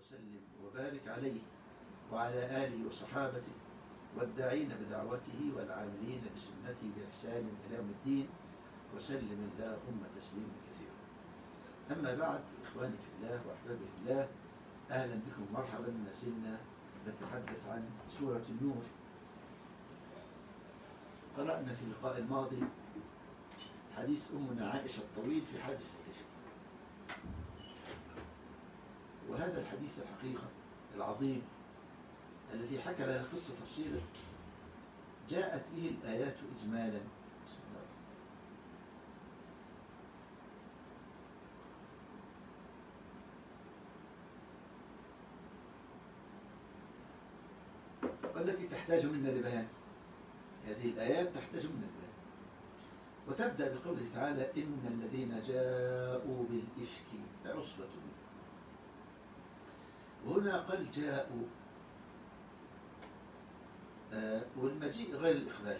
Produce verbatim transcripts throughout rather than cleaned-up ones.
وسلم وبارك عليه وعلى آله وصحابته والداعين بدعوته والعاملين بسنته بإحسان إلى يوم الدين وسلم اللهم تسليما كثيرا. أما بعد، إخواني في الله وأحبابي في الله، أهلا بكم مرحبا. ما زلنا نتحدث عن سورة النور. قرأنا في اللقاء الماضي حديث أمنا عائشة الطويل في حادث الإفك، وهذا الحديث الحقيقة العظيم الذي حكى لنا قصة تفصيله جاءت به الآيات إجمالا. بسم الله. والتي تحتاج منا لبيان. هذه الآيات تحتاج منا لبيان، وتبدأ بقوله تعالى: إن الذين جاءوا بالإفك عصبة منكم. وهنا قال جاءوا، آه والمجيء غير الإقبال.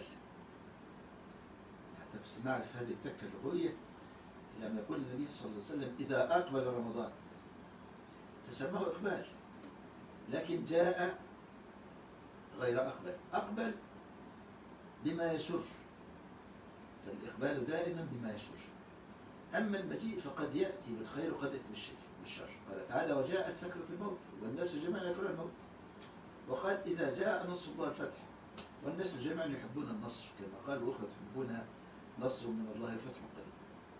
حتى بس نعرف هذه التكة اللغوية. لما يقول النبي صلى الله عليه وسلم إذا أقبل رمضان فسماه إقبال، لكن جاء غير أقبل. أقبل بما يسر، فالإقبال دائما بما يسر. أما المجيء فقد يأتي بالخير وقد يأتي بالشر. قال تعالى: وجاءت سكرة الموت والناس جميعا يكرهون الموت. وقال: إذا جاء نصر الله الفتح والناس جميعا يحبون النصر، كما قال: وأخرى تحبون نصر من الله الفتح قريب.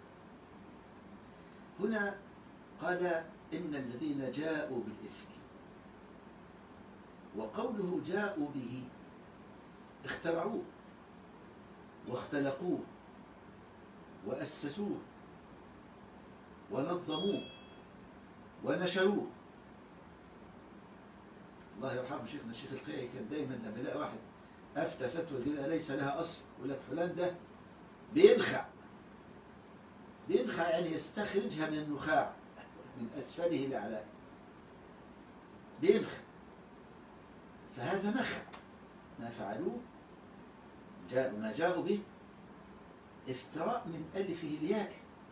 هنا قال: إن الذين جاءوا بالإفك. وقوله جاءوا به اخترعوه واختلقوه وأسسوه ونظموه ونشروه. الله يرحمه شيخنا الشيخ القيعي كان دايما لما يلاقي واحد أفتى فتوى ليس لها أصل يقول لك فلان ده بينخع. بينخع يعني يستخرجها من النخاع، من أسفله لأعلاه. بينخع، فهذا نخع. ما فعلوه جاء ما جاءوا به افتراء من ألفه الياء.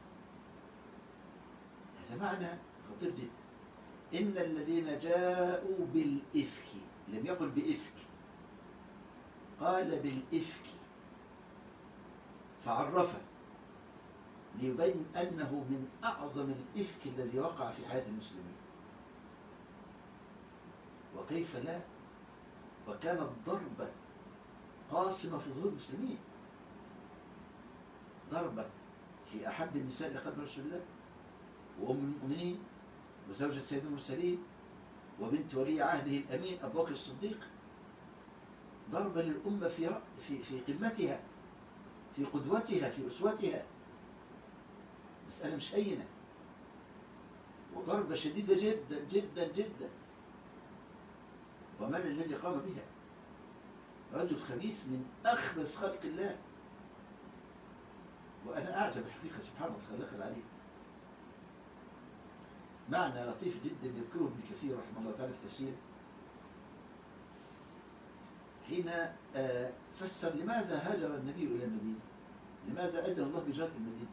هذا معنى خطير جدا. إن الذين جاءوا بالإفك، لم يقل بإفك، قال بالإفك فعرفه ليبين أنه من أعظم الإفك الذي وقع في حياة المسلمين. وكيف لا، وكانت ضربة قاصمة في ظهور المسلمين. ضربة في أحب النساء لقلب رسول الله وأم المؤمنين وزوجة سيد المرسلين وبنت ولي عهده الأمين أبو بكر الصديق. ضربة للأمة في في في قمتها، في قدوتها، في أسوتها. مسألة مش هينة، وضربة شديدة جدا جدا جدا. ومن الذي قام بها؟ رجل خبيث من أخبث خلق الله. وأنا أعجب الحقيقة سبحانه وتخلق العليم. معنى لطيف جدا يذكره ابن كثير رحمه الله تعالى في تفسيره، حين فسر لماذا هاجر النبي إلى المدينة، لماذا أذن الله بهجرة المدينة.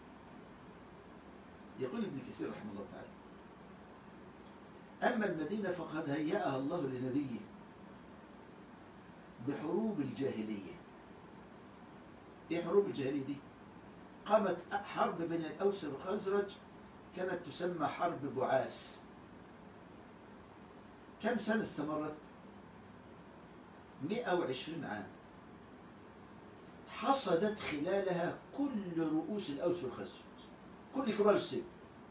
يقول ابن كثير رحمه الله تعالى: أما المدينة فقد هيأها الله لنبيه بحروب الجاهلية. إيه حروب الجاهلية دي؟ قامت حرب بين الأوس والخزرج كانت تسمى حرب بعاث. كم سنة استمرت؟ مئة وعشرين عام. حصدت خلالها كل رؤوس الأوس والخزرج، كل كبار السن.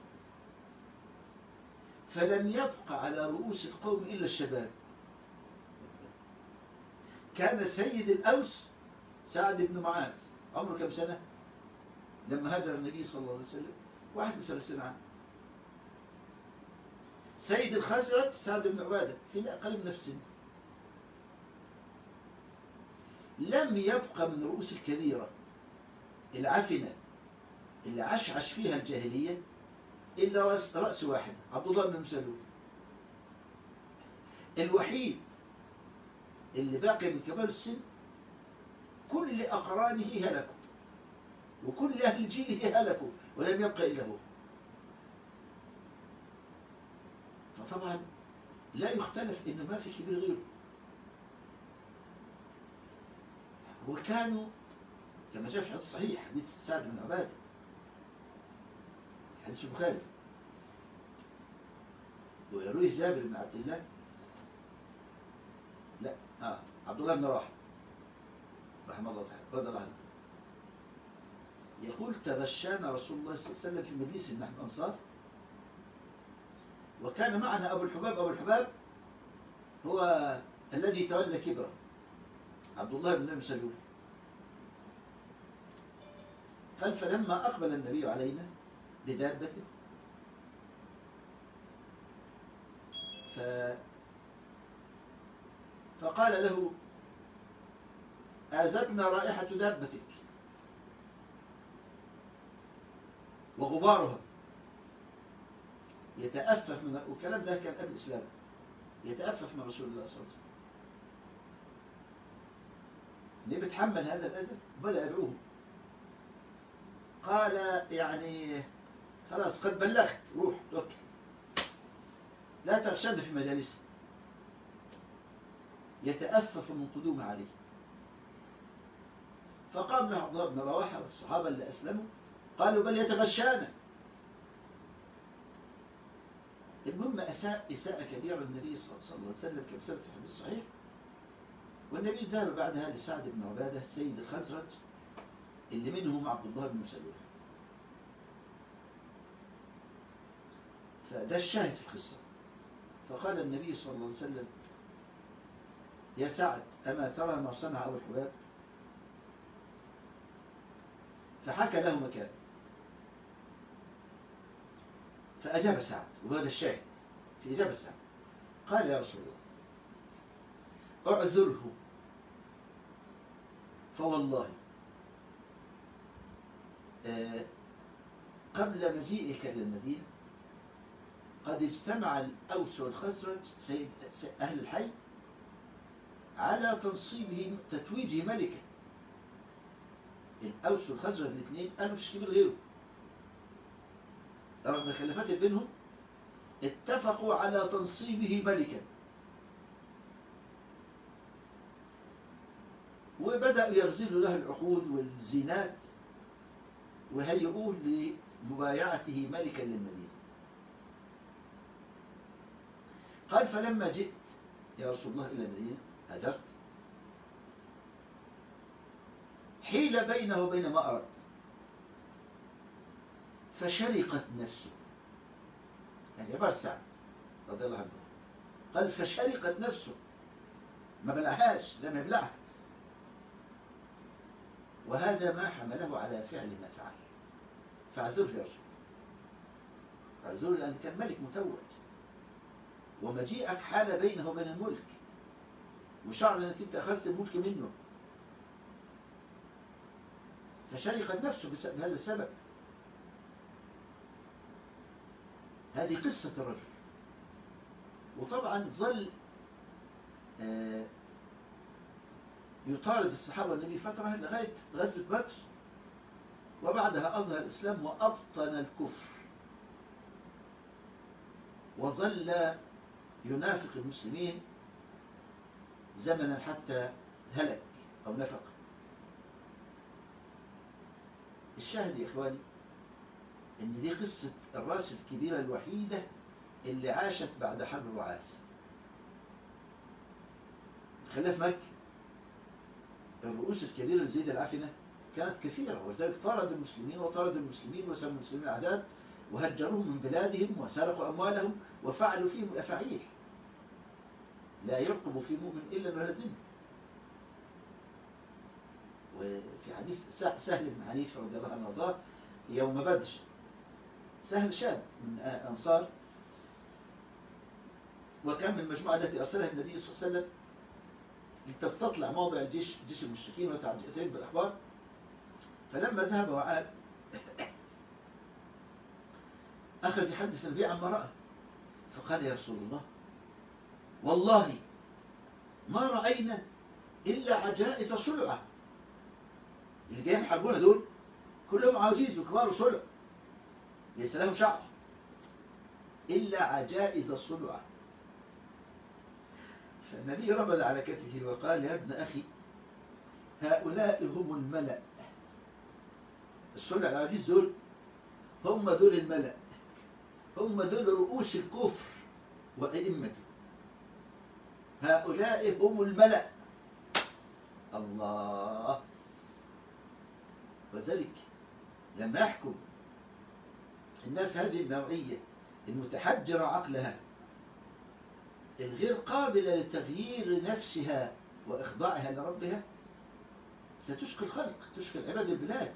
فلم يبق على رؤوس القوم إلا الشباب. كان سيد الأوس سعد بن معاذ عمره كم سنة لما هاجر النبي صلى الله عليه وسلم؟ واحد وثلاثين عام. سيد الخزرج سعد بن عبادة في أقل من نفس السن. لم يبقى من رؤوس الكبيرة العفنة اللي عشعش فيها الجاهلية إلا رأس, رأس واحد، عبد الله بن مسلول، الوحيد اللي باقي من كبار السن. كل أقرانه هلكوا وكل أهل جيله هلكوا ولم يبقى إلا هو. فطبعا لا يختلف إنه ما في كبير غيره. وكانوا كما جاء في حديث صحيح، حديث سعد بن عبادة، حديث البخاري، ويرويه جابر بن عبد الله، لا آه عبد الله بن رواحة رحمه الله تعالى رضي الله عنه، يقول تغشانا رسول الله صلى الله عليه وسلم في مجلس نحن أنصار، وكان معنا أبو الحباب. أبو الحباب هو الذي تولى كبره، عبد الله بن أم سلول. قال فلما أقبل النبي علينا بدابته ف... فقال له آذتنا رائحة دابتك وغبارها، يتأفف من، والكلام ده كان قبل الإسلام، يتأفف من رسول الله صلى الله عليه وسلم. ليه بتحمل هذا الأذى؟ بدأ يدعوه، قال يعني خلاص قد بلغت، روح توكل، لا تغشن في مجالسه. يتأفف من قدومه عليه. فقام له عبد الله بن رواحة والصحابة اللي أسلموا قالوا بل يتغشانا. المهم أساء إساءة كبيرة النبي صلى الله عليه وسلم كما ثبت في الحديث الصحيح. والنبي ذهب بعدها لسعد بن عبادة سيد الخزرج اللي منهم عبد الله بن سلول. فده الشاهد في القصة. فقال النبي صلى الله عليه وسلم يا سعد أما ترى ما صنع أبو الحباب؟ فحكى له مكان، فأجاب سعد، وهذا الشاهد في إجابة سعد. قال يا رسول الله أعذره، فوالله قبل مجيئك إلى المدينة قد اجتمع الأوس والخزرج سيد أهل الحي على تنصيبه تتويجه ملكا. الأوس والخزرج الاثنين قالوا مفيش كبير غيره، رغم الخلافات بينهم اتفقوا على تنصيبه ملكا. وبدأوا يرسلوا له العقود والزينات وهيئوه لمبايعته ملكا للمدينة. قال فلما جئت يا رسول الله إلى المدينة هاجرت، حيل بينه وبين ما أردت فشرقت نفسه، يعني عبارة سعد رضي الله عنه. قال فشرقت نفسه، ما بلعهاش، لم يبلعها. وهذا ما حمله على فعل ما فعل. فاعذره يا رسول، فاعذره لأن كان ملك متوج، ومجيئك حال بينه وبين الملك، وشعر أنك أنت أخذت الملك منه، فشرقت نفسه بهذا السبب. هذه قصة الرجل. وطبعا ظل يطارد الصحابة والنبي فترة لغاية غزوة بدر، وبعدها أظهر الإسلام وأبطن الكفر، وظل ينافق المسلمين زمنا حتى هلك أو نفق. الشاهد يا إخواني إن دي قصة الرأس الكبيرة الوحيدة اللي عاشت بعد حرب الرعاة. خلاف مكة الرؤوس الكبيرة لزيد العافنة كانت كثيرة، وذلك طارد المسلمين وطارد المسلمين وسموا المسلمين أعداء وهجروهم من بلادهم وسرقوا أموالهم وفعلوا فيهم الأفاعيل لا يرقب في مؤمن إلا ولا ذمة. وفي حديث سهل بن حنيف رضي الله عنه وارضاه يوم بدر، سهل شاب من أنصار، وكان من المجموعة التي أرسلها النبي صلى الله عليه وسلم لتستطلع موضع الجيش جيش المشركين وتعجب بالأخبار. فلما ذهب وعاد أخذ يحدث النبي عما رأى، فقال يا رسول الله والله ما رأينا إلا عجائز صلعة. اللي جايين يحاربونا دول كلهم عواجيز وكبار صلع ليس لهم شعر، إلا عجائز صلعة. فالنبي رمز على كتفه وقال يا ابن أخي هؤلاء هم الملأ. السنة العزيز دول هم دول الملأ، هم دول رؤوس الكفر وأئمته. هؤلاء هم الملأ. الله. وذلك لما يحكم الناس هذه النوعية المتحجر عقلها الغير قابلة لتغيير نفسها وإخضاعها لربها، ستشكل الخلق، تشكل عباد البلاد.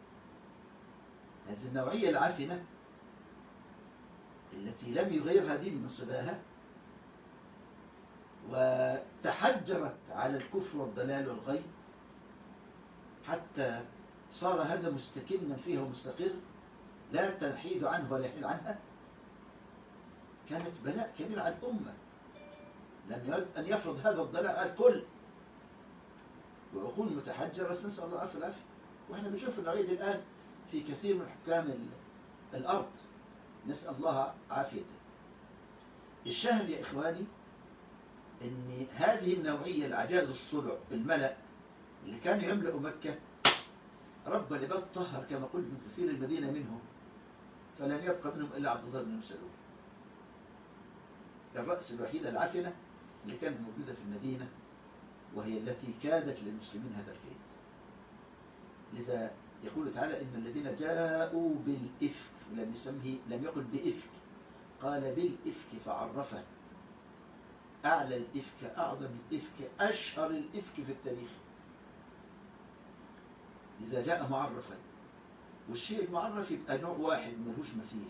هذه النوعية العافنة التي لم يغيرها دين من صباها وتحجرت على الكفر والضلال والغي حتى صار هذا مستكنا فيها ومستقر لا تنحيد عنه ولا يحيد عنها، كانت بلاء كبير على الأمة. لم يرد أن يفرض هذا الضلال على الكل وعقول متحجرة، نسأل الله العافية والعافية. وإحنا بنشوف النوعية دي الآن في كثير من حكام الأرض، نسأل الله عافيته. الشاهد يا إخواني أن هذه النوعية العجائز الصلع بالملأ اللي كانوا يملأوا مكة رب العباد طهر كما قلت من كثير المدينة منهم، فلم يبقى منهم إلا عبد الله بن سلول، الرأس الوحيدة العافنة اللي كانت موجودة في المدينة، وهي التي كادت للمسلمين هذا الكيد. لذا يقول تعالى إن الذين جاءوا بالإفك، لم يسمه، لم يقل بإفك، قال بالإفك فعرفه. أعلى الإفك، أعظم الإفك، أشهر الإفك في التاريخ. إذا جاء معرفا، والشيء المعرف يبقى نوع واحد ملوش مثيل.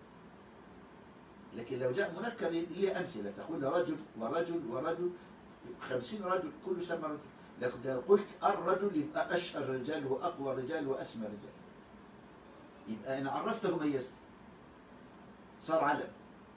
لكن لو جاء منكر ليه أمثلة، تقول رجل ورجل ورجل، خمسين رجل كل سمى رجل. لكن لو قلت الرجل يبقى أشهر الرجال وأقوى الرجال وأسمى الرجال، يبقى إن عرفته ميزته، صار علم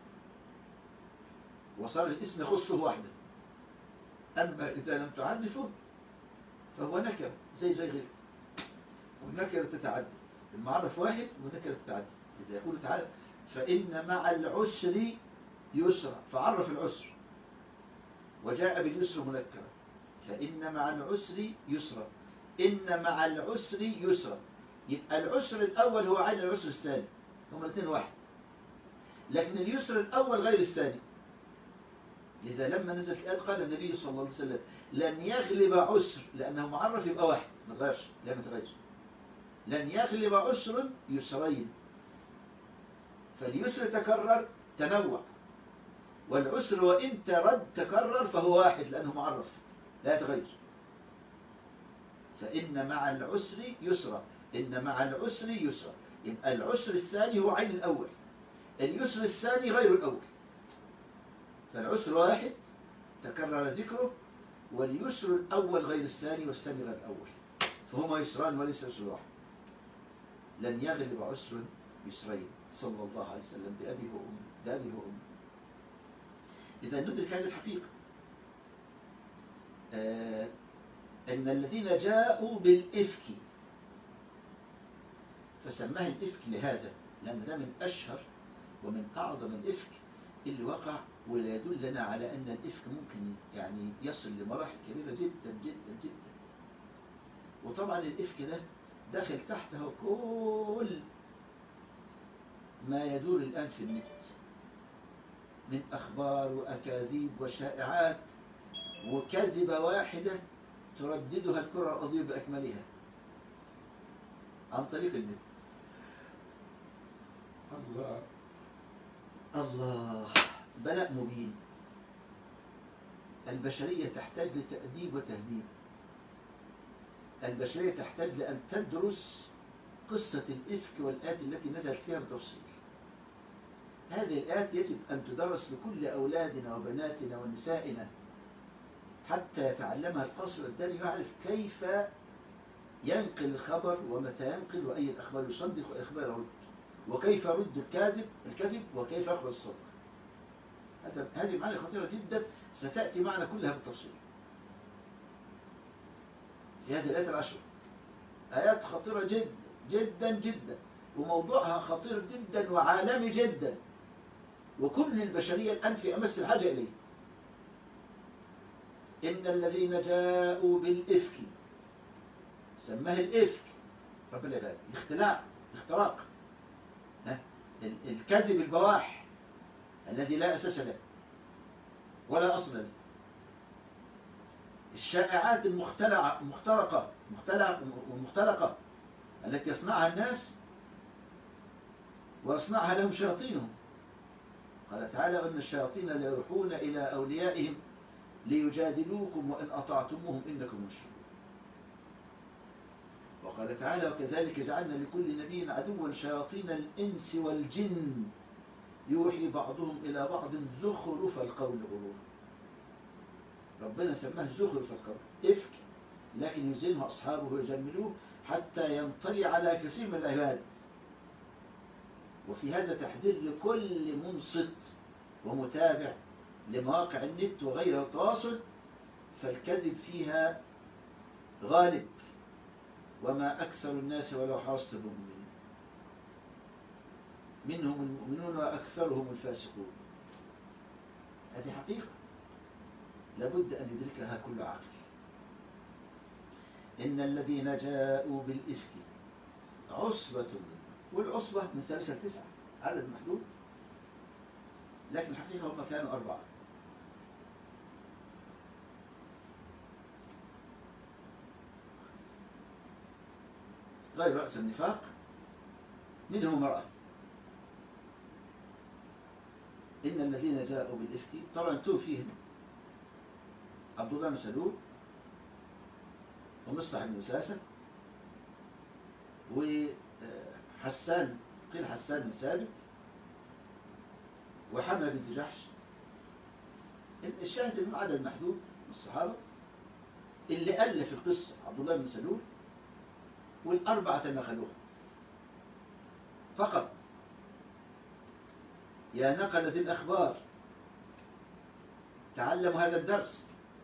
وصار الاسم يخصه واحدا. أما إذا لم تعرفه فهو نكر زي زي غيره، والنكرة تتعدد. المعرف واحد والنكرة تتعدد. إذا يقول تعالى فإن مع العسر يسرا، فعرف العسر وجاء باليسر منكرا، فإن مع العسر يسرا، إن مع العسر يسرا. يبقى العسر الأول هو عين العسر الثاني، هما الاثنين واحد، لكن اليسر الأول غير الثاني. لذا لما نزلت الآية قال النبي صلى الله عليه وسلم لن يغلب عسر، لأنه معرف يبقى واحد ما تغيرش، لا ما تغيرش، لن يغلب عسر يسرين. فاليسر تكرر تنوع، والعسر وإن ترد تكرر فهو واحد لأنه معرف لا يتغير. فإن مع العسر يسرا، إن مع العسر يسرا. يبقى العسر الثاني هو عين الأول، اليسر الثاني غير الأول. فالعسر واحد تكرر ذكره، واليسر الأول غير الثاني والثاني غير الأول، فهما يسران وليس يسر واحد. لن يغلب عسر يسرين صلى الله عليه وسلم بأبي وأمي، بأبي وأمي. إذا ندرك هذه الحقيقة، آه أن الذين جاءوا بالإفك، فسماه الإفك لهذا لأن ده من أشهر ومن أعظم الإفك اللي وقع، ولا يدلنا على أن الإفك ممكن يعني يصل لمراحل كبيرة جدا جدا جدا. وطبعا الإفك ده داخل تحته كل ما يدور الآن في النت من أخبار وأكاذيب وشائعات، وكذبة واحدة ترددها الكرة الأرضية بأكملها عن طريق النت. الله الله، بلاء مبين. البشرية تحتاج لتأديب وتهذيب. البشرية تحتاج لأن تدرس قصة الإفك والآيات التي نزلت فيها بتفصيل. هذه الآيات يجب أن تدرس لكل أولادنا وبناتنا ونسائنا حتى يتعلمها القاصر والداني، يعرف كيف ينقل الخبر ومتى ينقل وأي الأخبار يصدق وأي الأخبار يرد، وكيف يرد الكاذب الكذب وكيف يخبر الصدق. هذه معاني خطيرة جدا ستأتي معنا كلها بالتفصيل في هذه الآيات العشر. آيات خطيرة جدا جدا جدا، وموضوعها خطير جدا وعالمي جدا، وكل البشرية الآن في أمس الحاجة إليه. إن الذين جاءوا بالإفك، سماه الإفك رب العباد، الاختلاع، الاختراق، الكذب البواح الذي لا أساس له ولا أصل له، الشائعات المختلعة مخترقة مختلعة ومختلقة التي يصنعها الناس ويصنعها لهم شياطينهم. قال تعالى أن الشياطين ليوحون إلى أوليائهم ليجادلوكم وإن أطعتموهم إنكم مشركون. وقال تعالى وكذلك جعلنا لكل نبي عدوا شياطين الإنس والجن يوحي بعضهم إلى بعض زخرف القول غرورا. ربنا سماه زخرف القول إفك، لكن يزينه أصحابه ويجملوه حتى ينطلي على كثير من العباد. وفي هذا تحذير لكل منصت ومتابع لمواقع النت وغيرها التواصل، فالكذب فيها غالب، وما أكثر الناس ولو حرصت بمؤمنين، منهم المؤمنون وأكثرهم الفاسقون. هذه حقيقة لابد أن يدركها كل عاقل. إن الذين جاءوا بالإفك عصبة منهم، والعصبة من ثلاثة لتسعة عدد محدود، لكن الحقيقة هم كانوا أربعة. غير رأس النفاق منهم امرأة. إن الذين جاءوا بالإفك طبعا توفيهم عبد الله بن سلول ومصطح بن وساسة وحسان، قيل حسان بن ثابت، وحملة بنت جحش. الشاهد انه عدد محدود من الصحابة اللي ألف القصة عبد الله بن سلول، والأربعة نقلوها فقط. يا نقلت الأخبار تعلموا هذا الدرس.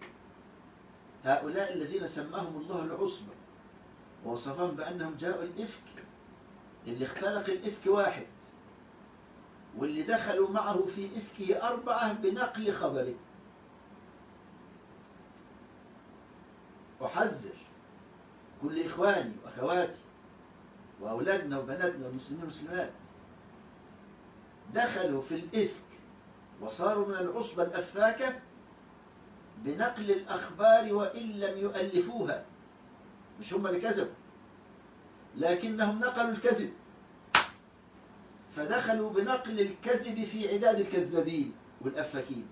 هؤلاء الذين سماهم الله العصبة ووصفهم بأنهم جاءوا الإفك، اللي اختلق الإفك واحد واللي دخلوا معه في إفكه أربعة بنقل خبره. أحذر كل إخواني وأخواتي وأولادنا وبناتنا والمسلمين والمسلمات، دخلوا في الإفك وصاروا من العصبة الأفاكة بنقل الأخبار وإن لم يؤلفوها. مش هم اللي كذبوا، لكنهم نقلوا الكذب، فدخلوا بنقل الكذب في عداد الكذابين والأفاكين،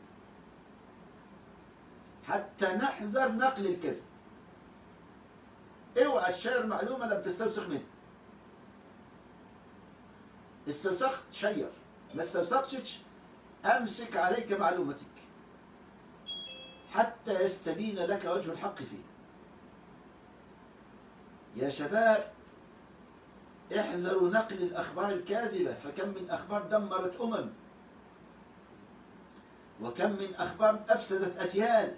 حتى نحذر نقل الكذب. اوعى تشير معلومة لم تستوثق منها. استوثقت شير، ما استوثقتش أمسك عليك معلومتك حتى يستبين لك وجه الحق فيه. يا شباب احذروا نقل الأخبار الكاذبة، فكم من أخبار دمرت أمم، وكم من أخبار أفسدت أجيال،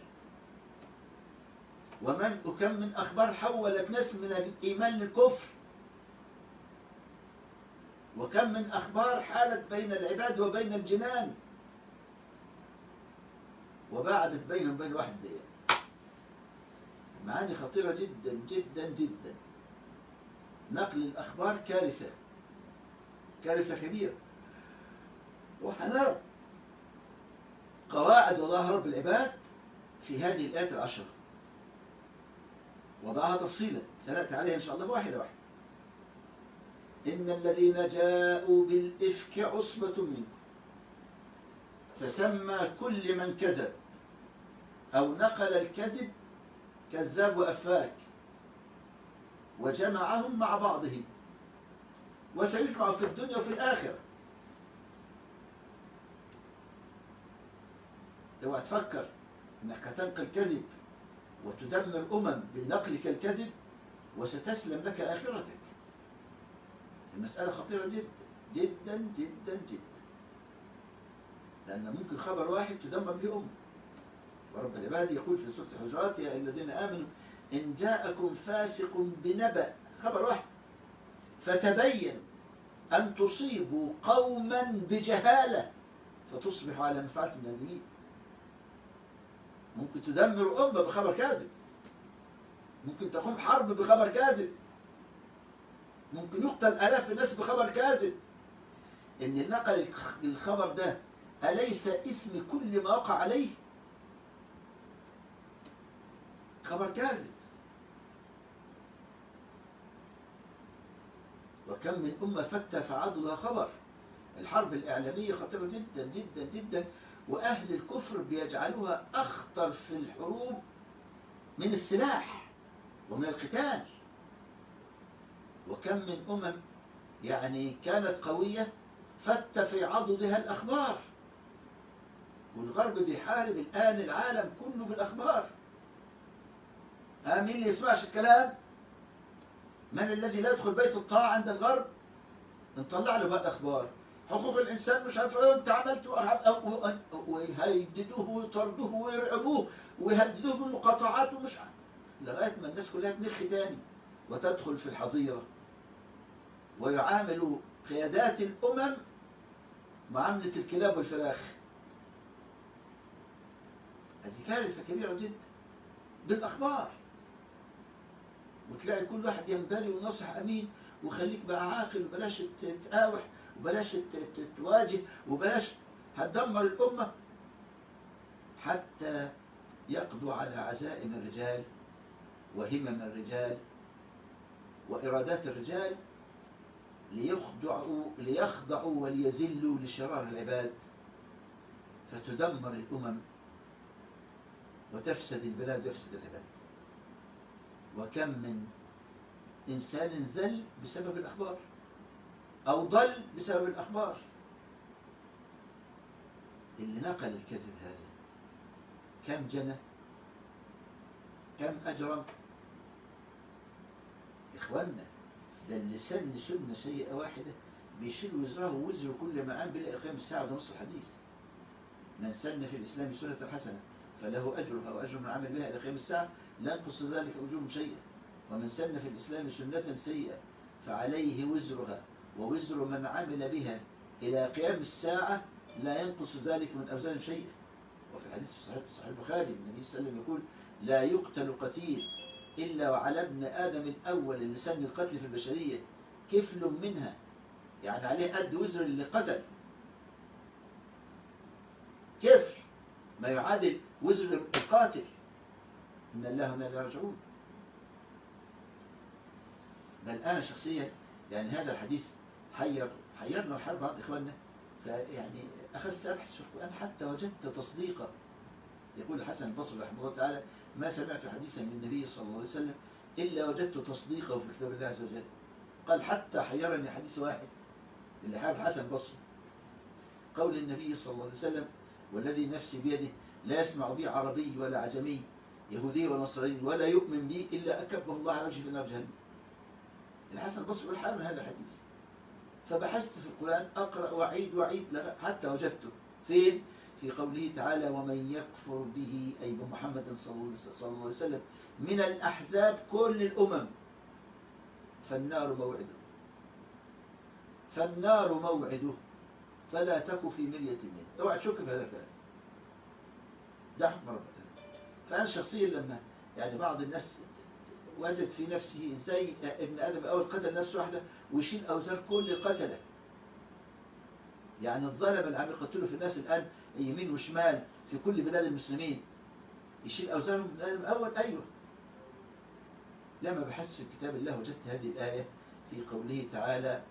ومن وكم من أخبار حولت ناس من الإيمان للكفر، وكم من أخبار حالت بين العباد وبين الجنان وبعدت بينهم بين واحد ديان. معاني خطيرة جدا جدا جدا. نقل الأخبار كارثة، كارثة كبيرة. وحنرى قواعد وضعها رب العباد في هذه الآيات العشرة، وضعها تفصيلا سنأتي عليها إن شاء الله واحدة واحدة. إن الذين جاءوا بالإفك عصبة منكم، فسمى كل من كذب أو نقل الكذب كذاب وأفاك، وجمعهم مع بعضهم، وسيجمع في الدنيا وفي الآخرة. اوعى تفكر انك هتنقل كذب وتدمر أمم بنقلك الكذب وستسلم لك آخرتك. المسألة خطيرة جدا جدا جدا جدا، لأن ممكن خبر واحد تدمر به أمة. ورب العباد يقول في سورة الحجرات يا الذين آمنوا إن جاءكم فاسق بنبأ، خبر واحد، فتبينوا أن تصيبوا قوما بجهالة فتصبحوا على ما فعلتم نادمين. ممكن تدمر أمة بخبر كاذب، ممكن تقوم حرب بخبر كاذب، ممكن يقتل آلاف الناس بخبر كاذب. إن نقل الخبر ده أليس اسم كل ما وقع عليه؟ خبر كاذب. وكم من أمة فتى فعضلها خبر. الحرب الإعلامية خطيرة جدا جدا جدا، وأهل الكفر بيجعلوها أخطر في الحروب من السلاح ومن القتال. وكم من أمم يعني كانت قوية فت في عضدها الأخبار، والغرب بيحارب الآن العالم كله بالأخبار. مين اللي يسمعش الكلام؟ من الذي لا يدخل بيت الطاعة عند الغرب؟ نطلع له بقى أخبار حقوق الإنسان، مش عارف ايه انت عملت، ويهددوه ويطردوه ويرعبوه ويهددوه بالمقاطعات ومش عارف، لغاية ما الناس كلها تنخ تاني وتدخل في الحظيرة، ويعامل قيادات الأمم معاملة الكلاب والفراخ. هذه كارثة كبيرة جدا بالأخبار. وتلاقي كل واحد ينبري ونصح أمين، وخليك بقى عاقل، وبلاش تتقاوح، وبلاش تواجه، وبلاش، هتدمر الأمة. حتى يقضوا على عزائم الرجال وهمم الرجال وإرادات الرجال، ليخضعوا ليخضعوا وليذلوا لشرار العباد، فتدمر الأمم وتفسد البلاد ويفسد العباد. وكم من إنسان ذل بسبب الأخبار أو ضل بسبب الأخبار. اللي نقل الكذب هذا كم جنى، كم أجرم. إخواننا، ده اللي سن سنة سيئة واحدة بيشيل وزره ووزر كل ما عام بلا إقام الساعة. ده نص الحديث: من سن في الإسلام سنة حسنة فله أجرها وأجر من عمل بها إلى قيام الساعة لا ينقص ذلك أجورهم شيئا، ومن سن في الإسلام سنة سيئة فعليه وزرها ووزر من عمل بها إلى قيام الساعة لا ينقص ذلك من أوزان شيئا. وفي الحديث في صحيح صحيح البخاري النبي صلى الله عليه وسلم يقول: لا يقتل قتيل إلا وعلى ابن آدم الأول اللي سن القتل في البشرية كفل منها، يعني عليه قد وزر اللي قتل، كفل ما يعادل وزر القاتل. إن الله وإنا إليه راجعون. بل أنا شخصيا يعني هذا الحديث حير حيرنا وحير بعض إخواننا، فيعني أخذت أبحث في القرآن حتى وجدت تصديقا. يقول الحسن البصري رحمه الله تعالى: ما سمعت حديثا للنبي صلى الله عليه وسلم إلا وجدت تصديقه في كتاب الله عز وجل. قال: حتى حيرني حديث واحد اللي حال الحسن البصري، قول النبي صلى الله عليه وسلم: والذي نفسي بيده لا يسمع بي عربي ولا عجمي يهودي ونصراني ولا يؤمن بي إلا أكبه الله على وجهه في نار جهنم. الحسن البصري يقول: حال من هذا الحديث. فبحثت في القرآن أقرأ وعيد وعيد حتى وجدته فين؟ في قوله تعالى: ومن يكفر به أي بمحمد صلى الله عليه وسلم من الأحزاب كل الأمم فالنار موعده فالنار موعده فلا تك في مرية منه. اوعى تشك في هذا الكلام، ده حكم ربنا. فأنا شخصيا لما يعني بعض الناس وجد في نفسه ازاي ابن آدم أول قتل نفسه واحدة ويشيل أوزار كل القتلة، يعني الظالم اللي عم يقتلوا في الناس الآن يمين وشمال في كل بلاد المسلمين يشيل أوزارهم ابن آدم الأول. أيوه. لما بحثت في كتاب الله وجدت هذه الآية في قوله تعالى: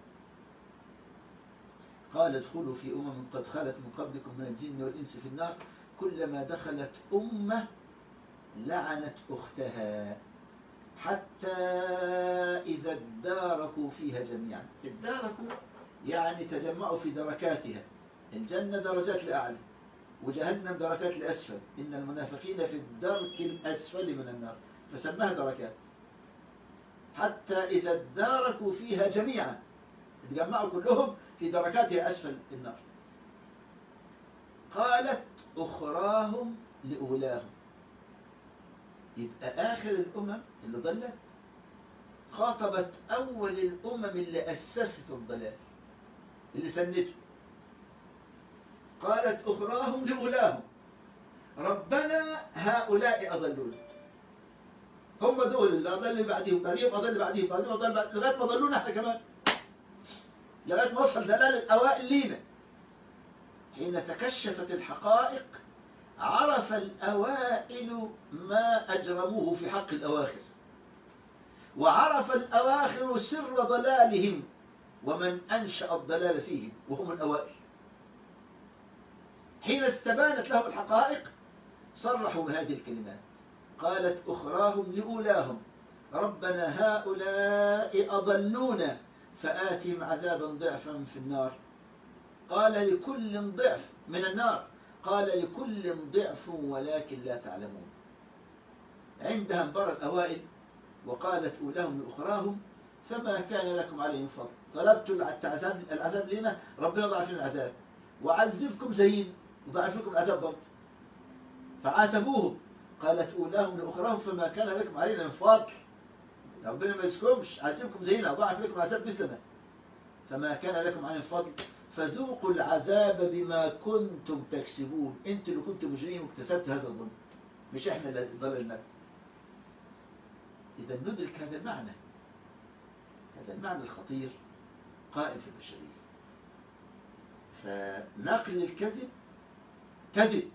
قال ادخلوا في أمم قد خلت من قبلكم من الجن والإنس في النار كلما دخلت أمة لعنت أختها حتى إذا اداركوا فيها جميعا. اداركوا يعني تجمعوا في دركاتها. الجنة درجات لأعلى وجهنم دركات لأسفل، إن المنافقين في الدرك الأسفل من النار، فسماها دركات. حتى إذا اداركوا فيها جميعا، اتجمعوا كلهم في دركاتها أسفل النار. قالت أخراهم لأولاهم. يبقى آخر الأمم اللي ضلت خاطبت أول الأمم اللي أسست الضلال اللي سنته. قالت أخراهم لأولاهم ربنا هؤلاء أضلون، هم دول اللي أضل اللي بعديهم بعديهم أضل اللي بعديهم بعديهم أضل بعد لغاية ما ضلونا احنا كمان، لغاية ما وصل دلال الأوائل لينا. حين تكشفت الحقائق عرف الأوائل ما أجرموه في حق الأواخر، وعرف الأواخر سر ضلالهم ومن أنشأ الضلال فيهم وهم الأوائل. حين استبانت لهم الحقائق صرحوا بهذه الكلمات، قالت أخراهم لأولاهم ربنا هؤلاء أضلونا فآتهم عذابا ضعفا في النار، قال لكل ضعف من النار، قال لكل ضعف ولكن لا تعلمون. عندها انبر الأوائل وقالت أولاهم لأخراهم فما كان لكم عليهم فضل، طلبت العذاب العذاب لنا، ربنا ضعف لنا العذاب وعذبكم زين وضعف لكم العذاب برضه، فعاتبوهم. قالت أولاهم لأخراهم فما كان لكم علينا من فضل، ربنا ما يسكمش، عذبكم زينا وضعف لكم العذاب مثلنا، فما كان لكم علينا فضل فذوقوا العذاب بما كنتم تكسبون. انتوا اللي كنتم مجرمين واكتسبت هذا الظلم، مش احنا اللي ضللنا. إذا ندرك هذا المعنى، هذا المعنى الخطير قائم في البشرية. فنقل الكذب كذب،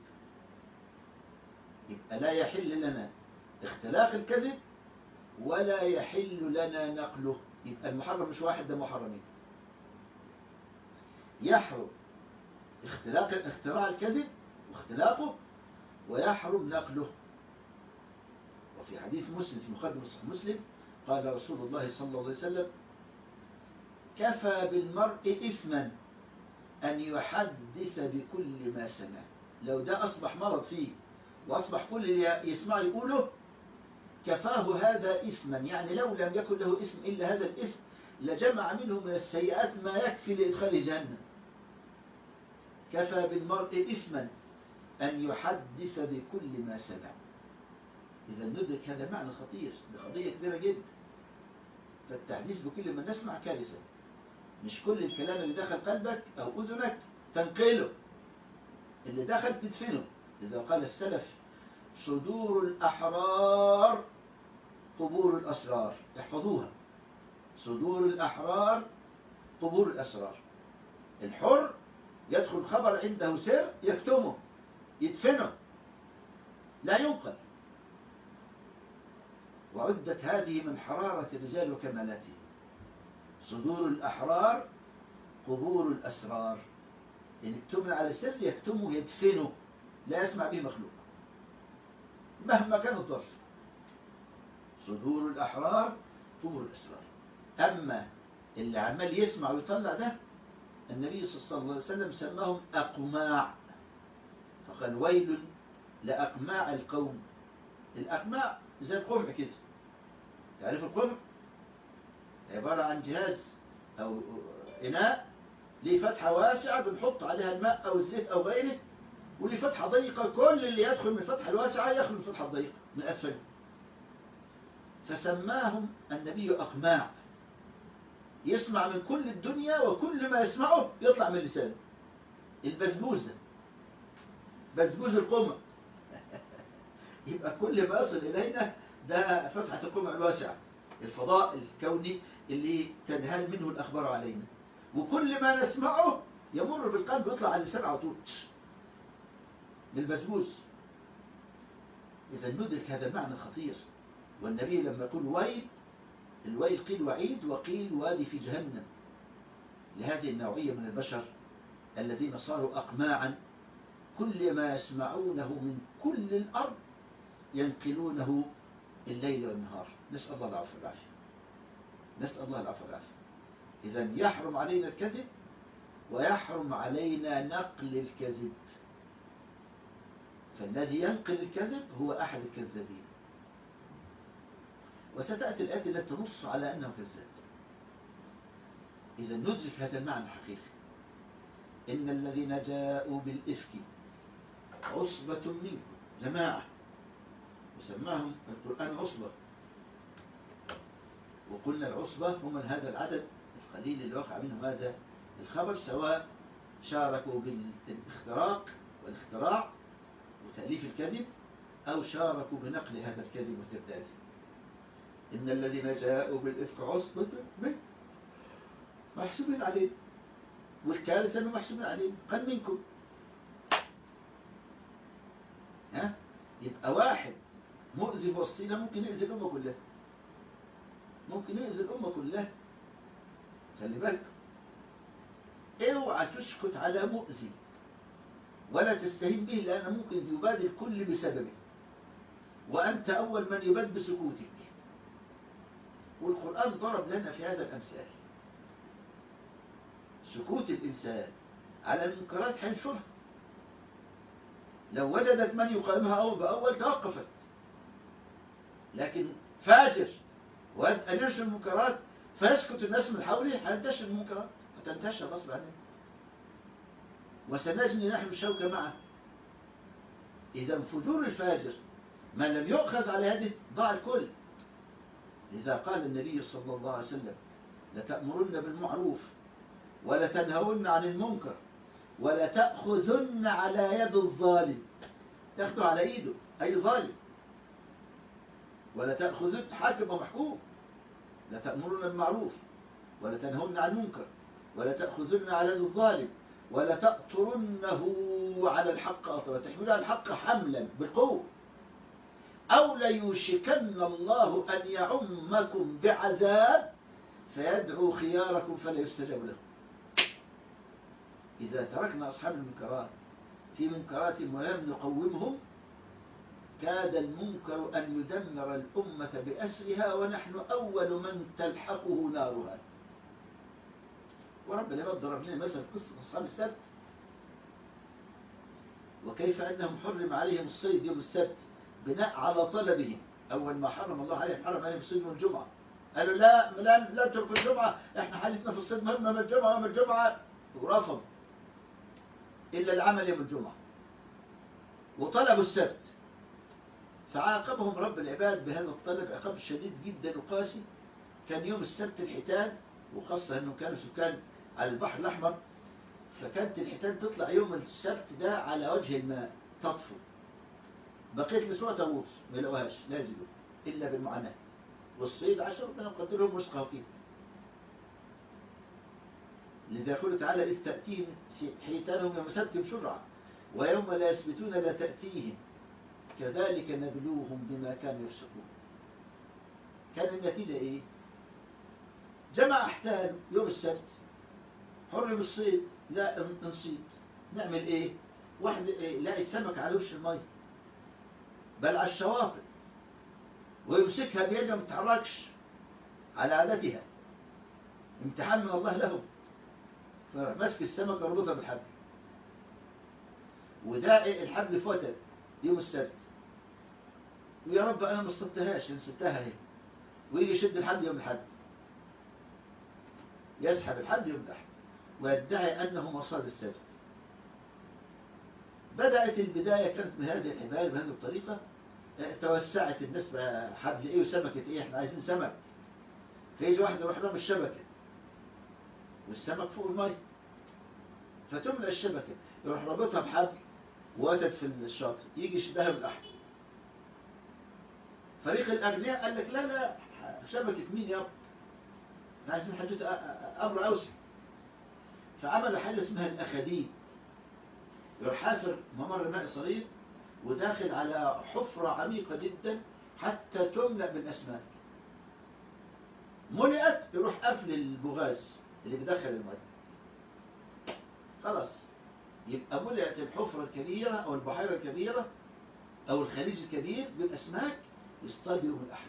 يبقى لا يحل لنا اختلاق الكذب ولا يحل لنا نقله، يبقى المحرم مش واحد، ده محرمين. يحرم اختلاق اختراع الكذب واختلاقه، ويحرم نقله. وفي حديث مسلم في مقدمة صحيح مسلم قال رسول الله صلى الله عليه وسلم كفى بالمرء إثما أن يحدث بكل ما سمع. لو ده أصبح مرض فيه وأصبح كل اللي يسمع يقوله كفاه هذا إثما، يعني لو لم يكن له اسم إلا هذا الاسم لجمع منه من السيئات ما يكفي لإدخال جهنم. كفى بالمرء إثما أن يحدث بكل ما سمع. إذا ندرك هذا معنى خطير، بقضية كبيرة جدا. فالتحديث بكل ما نسمع كارثة، مش كل الكلام اللي دخل قلبك أو أذنك تنقله، اللي دخل تدفنه. إذا قال السلف صدور الأحرار قبور الأسرار، احفظوها، صدور الأحرار قبور الأسرار. الحر يدخل خبر عنده سر يكتمه يدفنه لا ينقل. وعدت هذه من حرارة الرجال وكمالاتهم. صدور الأحرار قبور الأسرار، إن اكتمن على سر يكتمه يدفنه لا يسمع به مخلوق مهما كان الظرف. صدور الأحرار قبور الأسرار. أما اللي عمال يسمع ويطلع ده النبي صلى الله عليه وسلم سماهم أقماع، فقال ويل لأقماع القوم. الأقماع زي القمع كده، تعرف القمع عبارة عن جهاز أو إناء ليه فتحة واسعة بنحط عليها الماء أو الزيت أو غيره، وليه فتحة ضيقة كل اللي يدخل من الفتحة الواسعة يخرج من الفتحة الضيقة من أسفل. فسماهم النبي أقماع، يسمع من كل الدنيا وكل ما يسمعه يطلع من لسانه. البزبوز ده بزبوز القمع يبقى كل ما يصل إلينا ده فتحة القمع الواسعة، الفضاء الكوني اللي تنهال منه الأخبار علينا، وكل ما نسمعه يمر بالقلب ويطلع على اللسان على طول بالبزبوز. إذا ندرك هذا المعنى الخطير. والنبي لما يقول ويل، الويل قيل وعيد وقيل وادي في جهنم لهذه النوعية من البشر الذين صاروا أقماعا، كل ما يسمعونه من كل الأرض ينقلونه الليل والنهار. نسأل الله العفو والعافية، نسأل الله العفو والعافية. إذا يحرم علينا الكذب ويحرم علينا نقل الكذب. فالذي ينقل الكذب هو أحد الكذابين، وستأتي الآية التي تنص على أنه كذاب. إذا ندرك هذا المعنى الحقيقي، إن الذين جاءوا بالإفك عصبة منكم، جماعة، وسماهم القرآن عصبة. وقلنا العصبة هم هذا العدد القليل اللي وقع منهم هذا الخبر، سواء شاركوا بالاختراق والاختراع وتأليف الكذب، أو شاركوا بنقل هذا الكذب وترداده. إن الذين جاءوا بالإفك عصبة منكم محسوبين عليه، والثالث أنه محسوبين عليه قد منكم. ها؟ يبقى واحد مؤذي في وسطنا ممكن يؤذي الأمة كلها، ممكن يؤذي الأمة كلها. خلي بالك، اوعى تسكت على مؤذي ولا تستهين به، لأن ممكن يباد الكل بسببه، وأنت أول من يباد بسكوتك. والقرآن ضرب لنا في هذا الأمثال. سكوت الإنسان على المنكرات هينشرها، لو وجدت من يقاومها أول بأول توقفت. لكن فاجر وأن ينشر المنكرات فيسكت الناس من حوله، هينتشر المنكرات، هتنتشر غصب عنه، وسنجني نحن الشوكة معه. إذا فجور الفاجر ما لم يؤخذ على يده ضاع الكل. لذا قال النبي صلى الله عليه وسلم: لتأمرن بالمعروف ولتنهون عن المنكر ولتأخذن على يد الظالم. تاخذوا على ايده أي ظالم، ولا تأخذن حاكم ومحكوم. لتأمرن بالمعروف ولتنهون عن المنكر ولا تأخذن على يد الظالم ولا تأطرنه على الحق أطرا، تحملون على الحق حملا بالقوة، أو ليوشكن الله أن يعمكم بعذاب فيدعو خياركم فلا يستجاب لهم. إذا تركنا أصحاب المنكرات في منكراتهم ولم نقومهم كاد المنكر أن يدمر الأمة بأسرها، ونحن أول من تلحقه نارها. ورب العباد ضرب لنا مثل قصة أصحاب السبت، وكيف أنهم حرم عليهم الصيد يوم السبت بناء على طلبهم. أول ما حرم الله عليهم حرم عليهم الصيد يوم الجمعة، قالوا لا لا لا تتركوا الجمعة، احنا حالتنا في الصيد مهمة من الجمعة ومن الجمعة، ورفضوا إلا العمل يوم الجمعة وطلبوا السبت. فعاقبهم رب العباد بهذا الطلب عقاب شديد جدا وقاسي. كان يوم السبت الحيتان، وخاصة أنهم كانوا سكان على البحر الأحمر، فكانت الحيتان تطلع يوم السبت ده على وجه الماء تطفو، بقية الأسبوع تغوص ما يلاقوهاش، لا يجدوا إلا بالمعاناة والصيد عشان ربنا يقدر لهم رزقها فيه. لذا يقول تعالى: إذ تأتيهم حيتانهم يوم سبتهم شرعا ويوم لا يسبتون لا تأتيهم كذلك نبلوهم بما كانوا يفسقون. كان النتيجة إيه؟ جمع أحتال يوم السبت، حرم الصيد، لا نصيد، نعمل إيه؟ واحد لاقي السمك على وش المي بل على الشواطئ ويمسكها بيده ما تتحركش على عادتها، امتحان من الله لهم، فمسك السمك وربطها بالحبل، وداء الحبل فوتت يوم السبت، ويا رب أنا ما اصطدتهاش نسيتها هي، ويجي يشد الحبل يوم الحد، يسحب الحبل يوم الأحد ويدعي أنه مصاد السبت. بدأت البداية كانت بهذه الحبال بهذه الطريقة، توسعت الناس بقى حبل إيه وسمكة إيه، إحنا عايزين سمك، فيجي واحد يروح رامي الشبكة والسمك فوق المي فتملأ الشبكة، يروح رابطها بحبل واتت في الشاطئ، يجي يشدها بالأحد. فريق الأغنياء قال لك لا لا شبكة مين يا رب، احنا عايزين حدث أمر أوسع. فعمل حاجة اسمها الأخديد، يروح حافر ممر ماء صغير وداخل على حفرة عميقة جدا حتى تملأ بالأسماك، ملئت يروح قفل البغاز اللي بدخل الماء، خلاص يبقى ملئت الحفرة الكبيرة أو البحيرة الكبيرة أو الخليج الكبير بالأسماك، يصطاد يوم الأحد.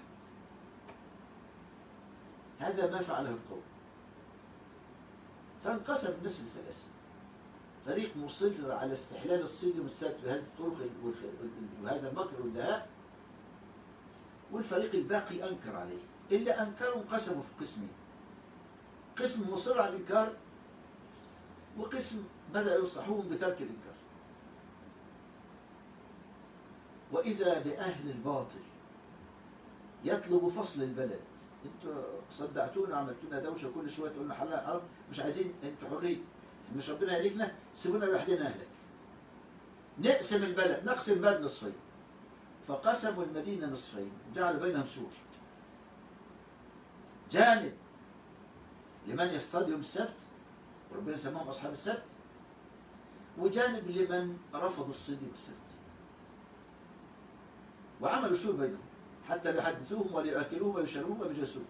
هذا ما فعله القوم، فانقسم الناس الثلاثة، فريق مصر على استحلال الصيد يوم السبت بهذه الطرق وهذا المكر والدهاء، والفريق الباقي أنكر عليه. إلا أنكروا انقسموا في قسمين، قسم مصر على الإنكار وقسم بدأ ينصحوهم بترك الإنكار. وإذا بأهل الباطل يطلب فصل البلد، انتوا صدعتونا عملتونا دوشة كل شوية تقولنا حلال حرام، مش عايزين، انتوا حرين، مش ربنا يهلكنا، سيبونا لوحدنا أهلك، نقسم البلد، نقسم البلد نصفين، فقسموا المدينة نصفين وجعلوا بينهم سور، جانب لمن يصطاد يوم السبت وربنا سماهم أصحاب السبت، وجانب لمن رفضوا الصيد يوم السبت، وعملوا سور بينهم حتى لا يحدثوهم ولا يأكلوهم ولا يشربوهم ولا يجلسوهم.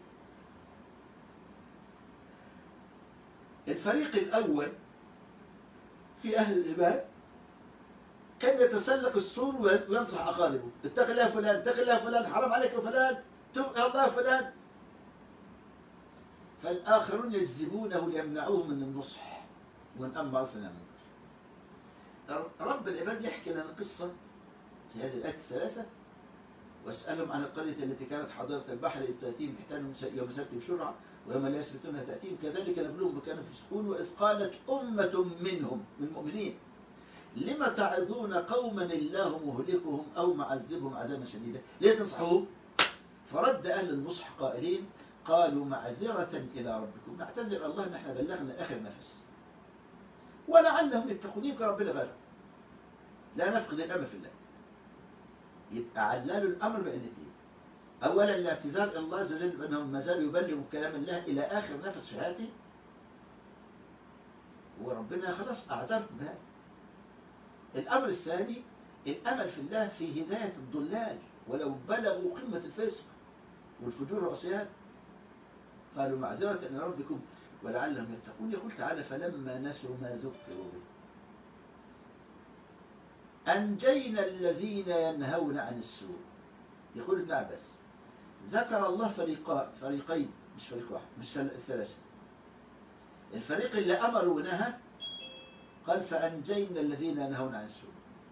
الفريق الأول في أهل الإيمان كان يتسلق السور وينصح أقاربه، اتق الله فلان، اتق الله فلان، حرام عليك يا فلان، تب إلى الله فلان. فالآخرون يجذبونه ليمنعوه من النصح ومن أمر معروف والنهي عن المنكر. رب العباد يحكي لنا قصة في هذه الآيات الثلاثة: واسألهم عن القرية التي كانت حاضرة البحر إذ تأتيهم حيتانهم يوم سبتهم شرعا ويوم لا يسبتونها تأتيهم كذلك نبلوهم بما كانوا يفسقون. وإذ قالت أمة منهم من المؤمنين لم تعظون قوما الله مهلكهم أو معذبهم عذابا شديدا ليه تنصحوهم؟ فرد أهل النصح قائلين قالوا معذرة إلى ربكم، نعتذر الله نحن بلغنا آخر نفس ولعلهم يتقون، يمكن ربنا غير لا نفقد الأمل في الله. يبقى عللوا الأمر بعلتين: أولا الاعتذار إلى الله عز وجل بأنهم ما زالوا يبلغوا كلام الله إلى آخر نفس في حياته، وربنا خلاص أعذركم بهذا. الأمر الثاني الأمل في الله في هداية الضلال ولو بلغوا قمة الفسق والفجور والعصيان، قالوا معذرة إلى ربكم ولعلهم يتقون. يقول تعالى: فلما نسوا ما ذكروا به أنجينا الذين ينهون عن السوء. يقول ابن عباس: ذكر الله فريقا فريقين مش فريق واحد مش الثلاثة. الفريق اللي أمر ونهى قال فأنجينا الذين ينهون عن السوء،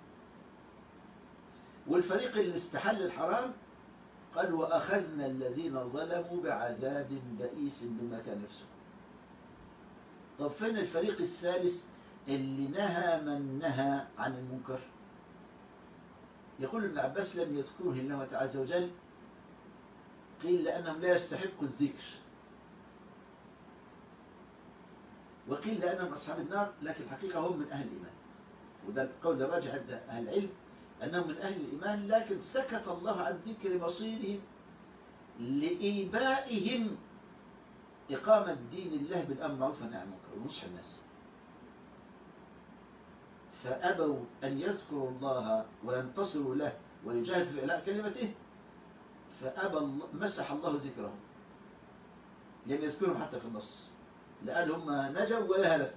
والفريق اللي استحل الحرام قال وأخذنا الذين ظلموا بعذاب بئيس بما كانوا يفسقون. طب فين الفريق الثالث اللي نهى من نهى عن المنكر؟ يقول ابن عباس: لم يذكره الله عز وجل، قيل لأنهم لا يستحقوا الذكر، وقيل لأنهم أصحاب النار، لكن الحقيقة هم من أهل الإيمان، وده القول الراجح عند أهل العلم أنهم من أهل الإيمان، لكن سكت الله عن ذكر مصيرهم لإيبائهم إقامة دين الله بالأمر بالمعروف والنهي عن المنكر ونصح الناس، فأبوا أن يذكروا الله وينتصروا له ويجاهدوا في إعلاء كلمته، فأبى الله مسح الله ذكرهم، لم يذكرهم حتى في النص، لأن هم نجوا ولا هلكوا.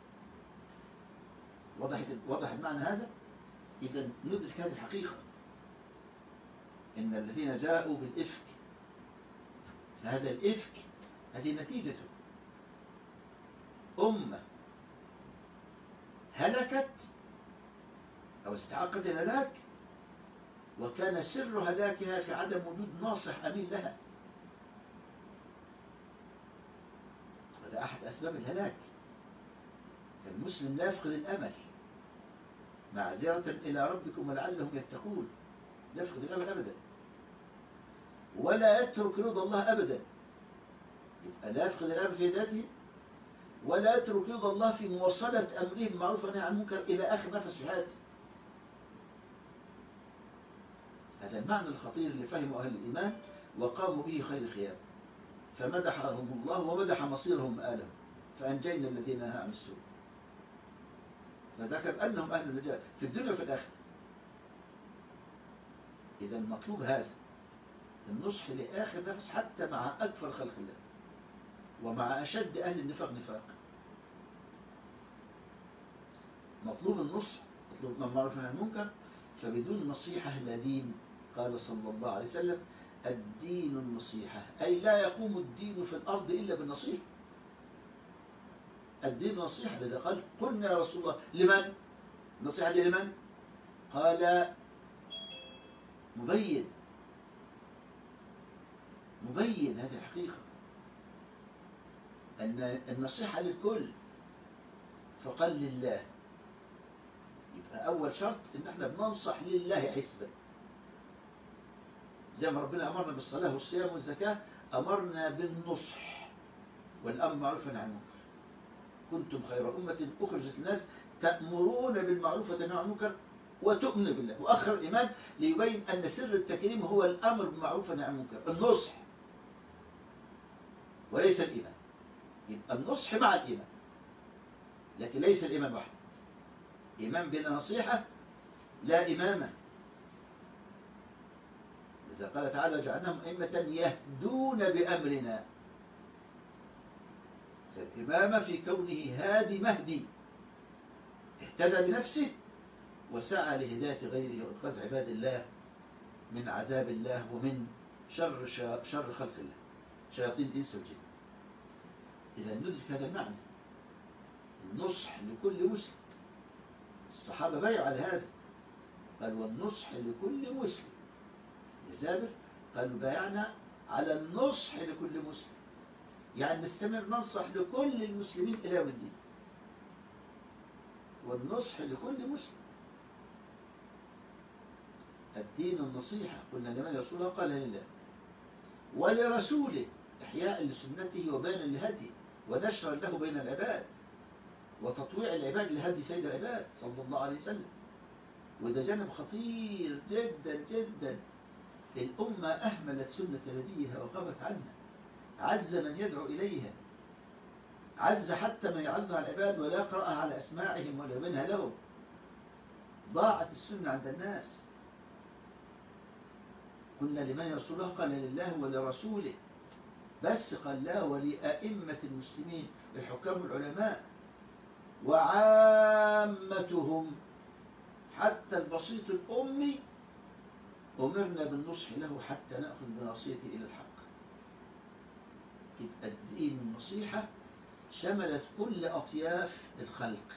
وضح وضح المعنى هذا. إذا ندرك هذه الحقيقة، إن الذين جاءوا بالإفك، فهذا الإفك هذه نتيجته أمة هلكت أو استحقت الهلاك، وكان سر هلاكها في عدم وجود ناصح أمين لها. هذا أحد أسباب الهلاك. فالمسلم لا يفقد الأمل، معذرة إلى ربكم ولعلهم يتقون، لا يفقد الأمل أبدا، ولا يترك رضا الله أبدا. يبقى لا يفقد الأمل في ذاته، ولا يترك رضا الله في مواصلة أمره بالمعروف والنهي عن المنكر إلى آخر نفس في حياته. هذا المعنى الخطير اللي فهمه أهل الإيمان وقاموا به خير خيام، فمدحهم الله ومدح مصيرهم مآلهم، فأنجينا الذين نهوا عن السوء، فذكر أنهم أهل النجاة في الدنيا وفي الآخرة. إذا المطلوب هذا النصح لآخر نفس حتى مع أكثر خلق الله ومع أشد أهل النفاق نفاق. مطلوب النصح، مطلوب من معروف عن المنكر، فبدون نصيحة لا دين. قال صلى الله عليه وسلم: الدين النصيحة، أي لا يقوم الدين في الأرض إلا بالنصيحة. الدين نصيحة. لذا قال: قلنا يا رسول الله لمن؟ النصيحة دي لمن؟ قال: مبين مبين هذه الحقيقة أن النصيحة للكل، فقال لله. يبقى أول شرط إن احنا بننصح لله حسبا، زي ما ربنا أمرنا بالصلاة والصيام والزكاة، أمرنا بالنصح والأمر بالمعروف والنهي عن المنكر. كنتم خير أمة أخرجت للناس تأمرون بالمعروف وتنهون عن المنكر وتؤمن بالله. وأخر الإيمان ليبين أن سر التكريم هو الأمر بالمعروف والنهي عن المنكر، النصح وليس الإيمان. يبقى النصح مع الإيمان، لكن ليس الإيمان وحده. إيمان بلا نصيحة لا إمامة. إذا قال تعالى جعلناهم أئمة يهدون بأمرنا، فالإمامة في كونه هادي مهدي، اهتدى بنفسه وسعى لهداية غيره وإنقاذ عباد الله من عذاب الله ومن شر شر خلق الله، شياطين الإنس والجن. إذا ندرك هذا المعنى، النصح لكل مسلم. الصحابة بايعوا على هذا، قال والنصح لكل مسلم. جابر قالوا بايعنا على النصح لكل مسلم، يعني نستمر ننصح لكل المسلمين إلى يوم الدين. والنصح لكل مسلم. الدين النصيحة، قلنا لمن رسوله؟ قال لله ولرسوله، إحياء لسنته وبيانا لهديه ونشرا له بين العباد وتطويع العباد لهدي سيد العباد صلى الله عليه وسلم. وده جانب خطير جدا جدا. الأمة أهملت سنة نبيها وغابت عنها، عز من يدعو إليها، عز حتى من يعرضها على العباد ولا يقرأها على أسماعهم ولا يبينها لهم. ضاعت السنة عند الناس. قلنا لمن رسوله؟ قال لله ولرسوله، بس قال لا ولأئمة المسلمين، الحكام العلماء وعامتهم حتى البسيط الأمي، أمرنا بالنصح له حتى نأخذ بناصيته إلى الحق. تبقى الدين النصيحة شملت كل أطياف الخلق،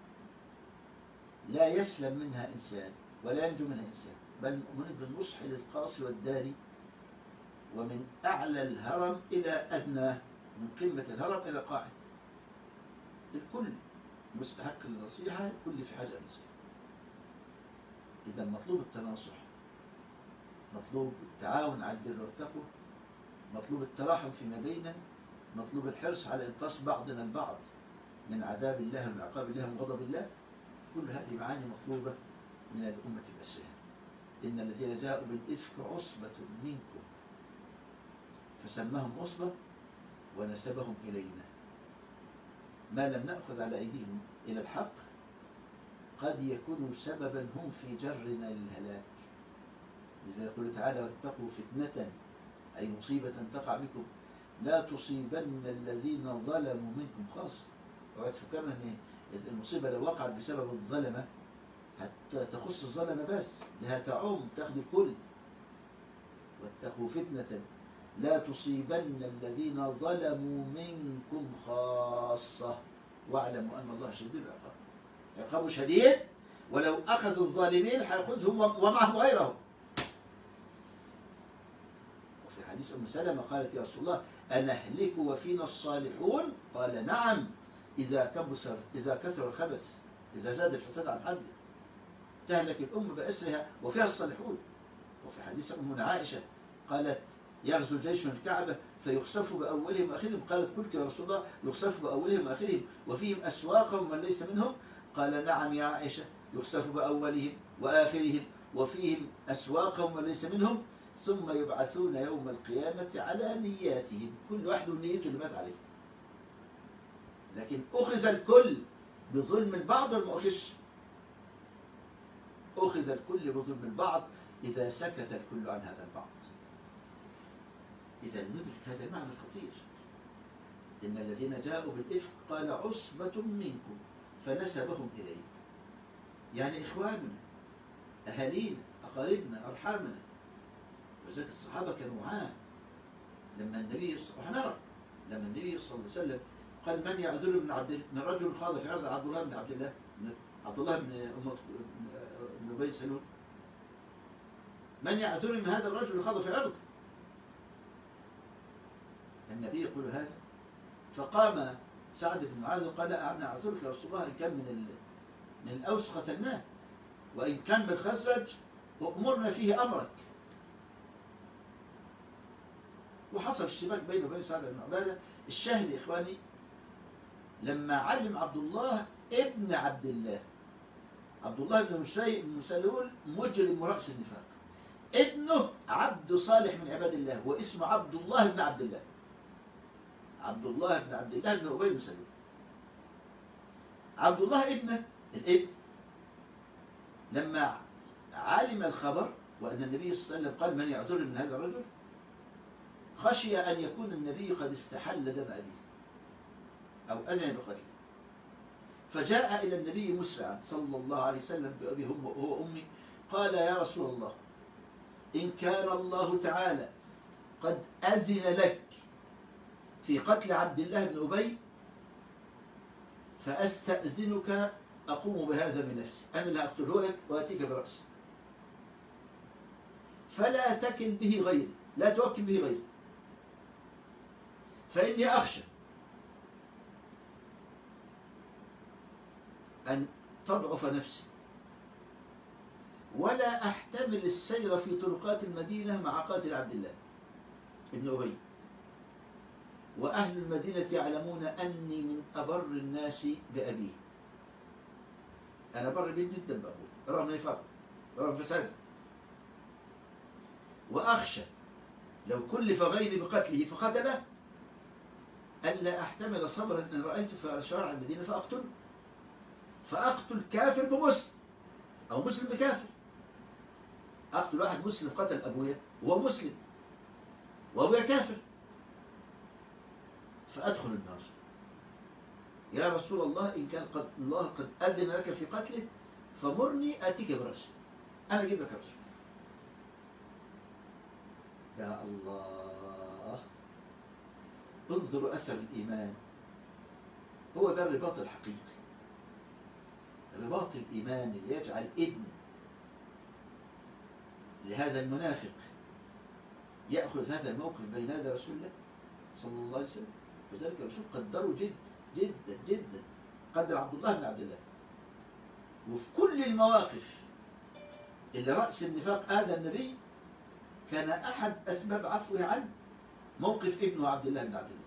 لا يسلم منها إنسان ولا ينجو منها إنسان، بل نؤمن بالنصح للقاصي والداري، ومن أعلى الهرم إلى أدناه، من قمة الهرم إلى قاعه. الكل مستحق للنصيحة، الكل في حاجة للنصيحة. إذا مطلوب التناصح، مطلوب التعاون على البر والتقوى، مطلوب التراحم فيما بيننا، مطلوب الحرص على إنقاذ بعضنا البعض من عذاب الله ومن عقاب الله ومن غضب الله. كل هذه معاني مطلوبة من الأمة بأسرها. إن الذين جاءوا بالإفك عصبة منكم فسماهم عصبة ونسبهم إلينا. ما لم نأخذ على أيديهم إلى الحق قد يكونوا سببا هم في جرنا للهلاك. لذا يقول تعالى واتقوا فتنة، أي مصيبة تقع بكم لا تصيبن الذين ظلموا منكم خاصة. وقد فكرنا أن المصيبة لو وقعت بسبب الظلمة حتى تخص الظلمة بس، لها تعم تاخذ الكل. واتقوا فتنة لا تصيبن الذين ظلموا منكم خاصة واعلموا أن الله شديد العقاب. عقابه شديد، ولو أخذ الظالمين حيأخذهم ومعهم غيرهم. وفي حديث أم سلمة قالت يا رسول الله أنهلك وفينا الصالحون؟ قال نعم، إذا كبسر إذا كثر الخبث، إذا زاد الفساد عن حده تهلك الأم بأسرها وفيها الصالحون. وفي حديث أمنا عائشة قالت يغزو الجيش من الكعبة فيخسف بأولهم وآخرهم. قالت قلت يا رسول الله يخسف بأولهم وآخرهم وفيهم أسواقهم من ليس منهم؟ قال نعم يا عائشة، يخسف بأولهم وآخرهم وفيهم أسواقهم من ليس منهم، ثم يبعثون يوم القيامة على نياتهم، كل واحد نيته اللي مات عليه. لكن أخذ الكل بظلم البعض ولا ما أخذش؟ أخذ الكل بظلم البعض إذا سكت الكل عن هذا البعض. إذا ندرك هذا المعنى الخطير. إن الذين جاءوا بالإفك قال عصبة منكم فنسبهم إليه، يعني إخواننا، أهالينا، أقاربنا، أرحامنا. وذلك الصحابة كانوا معاه لما النبي وحنرى لما النبي صلى الله عليه وسلم قال من يعذر من عبد من رجل خاض في عرض عبد الله بن عبد الله عبد الله بن أم بن أبي سلول، من يعذر من هذا الرجل خاض في عرض النبي يقول هذا. فقام سعد بن معاذ وقال أنا أعذرك يا رسول الله، إن كان من من الأوس قتلناه، وإن كان بالخزرج وأمرنا فيه أمرك. وحصل اشتباك بينه وبين سعد بن عبادة. الشاهد إخواني لما علم عبد الله ابن عبد الله عبد الله بن بن سلول مجرم ورأس النفاق، ابنه عبد صالح من عباد الله واسمه عبد الله بن عبد الله، عبد الله بن عبد الله بن أبي بن سلول. عبد الله ابنه الابن لما علم الخبر وأن النبي صلى الله عليه وسلم قال من يعذر من هذا الرجل، خشي أن يكون النبي قد استحل دم أبيه أو أذن بقتله، فجاء إلى النبي مسرعا صلى الله عليه وسلم بأبي هو أمي، قال يا رسول الله إن كان الله تعالى قد أذن لك في قتل عبد الله بن أبي فأستأذنك أقوم بهذا من نفسي، أنا اللي أقتله لك وأتيك برأسي، فلا تكن به غيري، لا توكل به غيري، فإني أخشى أن تضعف نفسي ولا أحتمل السير في طرقات المدينة مع قاتل عبد الله ابن أبي، وأهل المدينة يعلمون أني من أبر الناس بأبيه، أنا بر بيه جدا بأبوه رغم نفاقه رغم فساده، وأخشى لو كلف غيري بقتله فقتله ألا أحتمل صبرا إن رأيت في شوارع المدينة فأقتله، فأقتل كافر بمسلم أو مسلم بكافر، أقتل واحد مسلم قتل أبويا وهو مسلم وأبويا كافر فأدخل النار. يا رسول الله إن كان قد الله قد أذن لك في قتله فمرني آتيك برأسي، أنا أجيب لك رأسي. يا الله، انظروا أثر الإيمان، هو ده الرباط الحقيقي، رباط الإيمان اللي يجعل ابن لهذا المنافق يأخذ هذا الموقف بين يدي رسول الله صلى الله عليه وسلم. وذلك الرسول قدره جد جدا جدا، قدر عبد الله بن عبد الله، وفي كل المواقف اللي رأس النفاق آذى النبي كان أحد أسباب عفوه عنه موقف ابنه عبد الله بن عبد الله،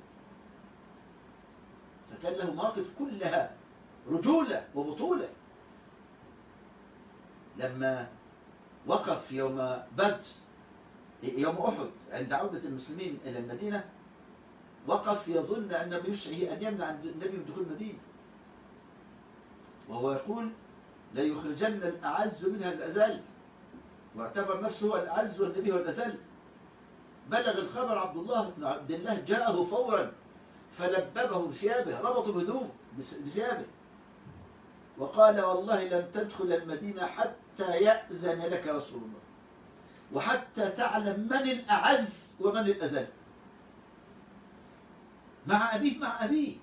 فكان له مواقف كلها رجولة وبطولة. لما وقف يوم بدر يوم أحد عند عودة المسلمين إلى المدينة، وقف يظن أن بيشعه أن يمنع النبي من دخول المدينة، وهو يقول لا يخرجن الأعز منها الأذل، واعتبر نفسه هو الأعز والنبي هو الأذل. بلغ الخبر عبد الله بن عبد الله جاءه فورا فلببه بثيابه، ربطه بهدومه بثيابه، وقال والله لن تدخل المدينة حتى يأذن لك رسول الله وحتى تعلم من الأعز ومن الأذل. مع أبيه مع أبيه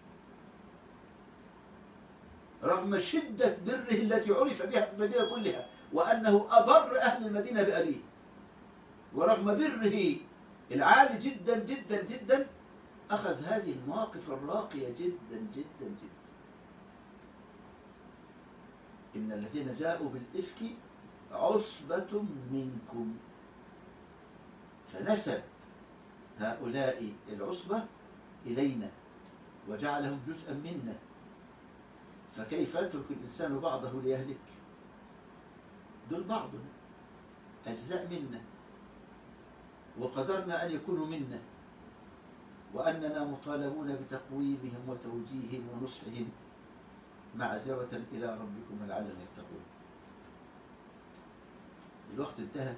رغم شدة بره التي عرف بها في المدينة كلها وأنه أبر أهل المدينة بأبيه، ورغم بره العالي جدا جدا جدا أخذ هذه المواقف الراقية جدا جدا جدا. إن الذين جاءوا بالإفك عصبة منكم، فنسب هؤلاء العصبة إلينا وجعلهم جزءا منا، فكيف يترك الإنسان بعضه ليهلك؟ دول بعضنا أجزاء منا، وقدرنا أن يكونوا منا، وأننا مطالبون بتقويمهم وتوجيههم ونصحهم معذرة إلى ربكم لعلهم يتقون. الوقت انتهى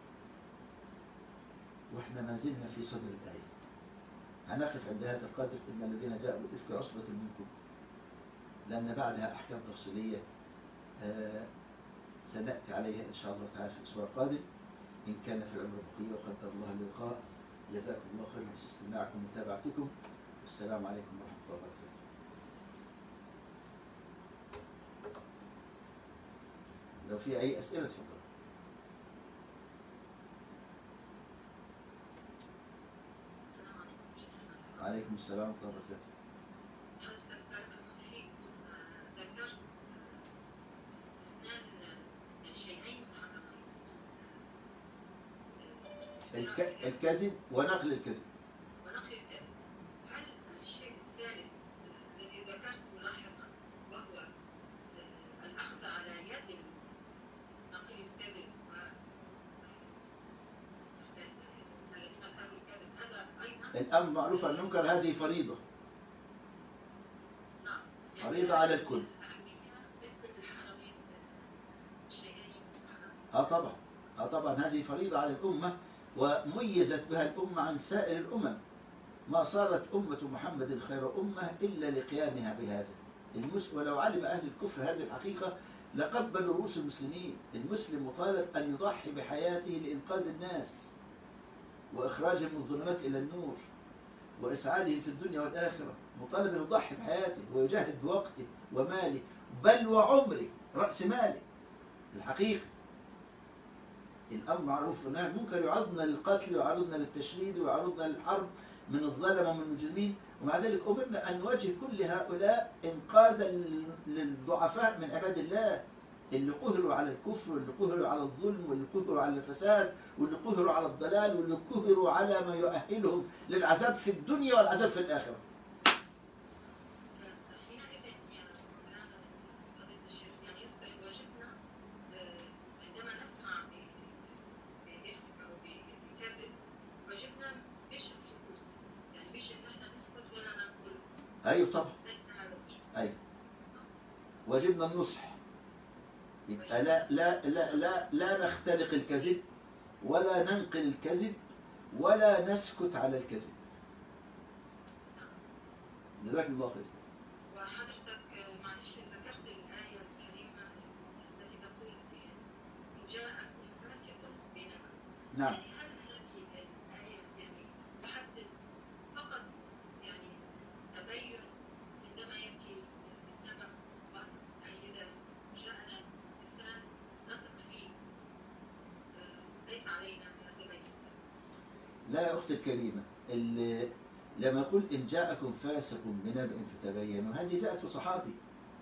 وإحنا ما زلنا في صدر الآية، هنقف عند هذا القدر. إن الذين جاءوا بالإفك عصبة منكم، لأن بعدها أحكام تفصيلية آه سنأتي عليها إن شاء الله تعالى في الأسبوع القادم إن كان في العمر بقية وقدر الله اللقاء. جزاكم الله خيرا في استماعكم ومتابعتكم، والسلام عليكم ورحمة الله وبركاته. لو في أي أسئلة تفضل. عليكم السلام ورحمة الله وبركاته. الكذب ونقل الكذب. ونقل الكذب. هل الشيء الثالث الذي ذكرته لاحقا وهو الأخذ على يد الأمر معروف عن المنكر هذه فريضة، نعم. فريضة على الكل. الأهمية مثل الحرمين الشيئين. اه طبعا، اه طبعا هذه فريضة على الأمة، وميزت بها الأمة عن سائر الأمم. ما صارت أمة محمد خير أمة إلا لقيامها بهذا. المسلم ولو علم أهل الكفر هذه الحقيقة لقبلوا رؤوس المسلمين. المسلم مطالب أن يضحي بحياته لإنقاذ الناس وإخراجهم من الظلمات إلى النور وإسعادهم في الدنيا والآخرة. مطالب أن يضحي بحياته ويجاهد بوقته وماله بل وعمره، رأس ماله الحقيقة. الأمر معروف والنهي عن المنكر يعرضنا للقتل ويعرضنا للتشريد ويعرضنا للحرب من الظلمة ومن المجرمين، ومع ذلك أمرنا أن نواجه كل هؤلاء إنقاذا للضعفاء من عباد الله اللي قهروا على الكفر واللي قهروا على الظلم واللي قهروا على الفساد واللي قهروا على الضلال واللي قهروا على ما يؤهلهم للعذاب في الدنيا والعذاب في الآخرة. حينئذ يا مولانا فضيلة الشيخ يعني يصبح واجبنا عندما نسمع بإفك أو بكذب واجبنا مش السكوت، يعني مش إن احنا نسكت ولا نقول. أيوة طبعا. ليس هذا الواجب. أيوة واجبنا النصح. يبقى لا لا لا لا لا نختلق الكذب ولا ننقل الكذب ولا نسكت على الكذب. جزاك الله خير. وحضرتك معلش ذكرت الآية الكريمة التي تقول إن جاءكم فاسق بنبأ. نعم. يعني هل هذه الآية يعني تحدد فقط يعني تبين عندما يأتي النبأ فاسق، أي إذا جاءنا إنسان نثق فيه ليس علينا من التبين؟ لا يا أختي الكريمة، اللي لما يقول إن جاءكم فاسق بنبأ فتبينوا، هذه جاءت في صحابي.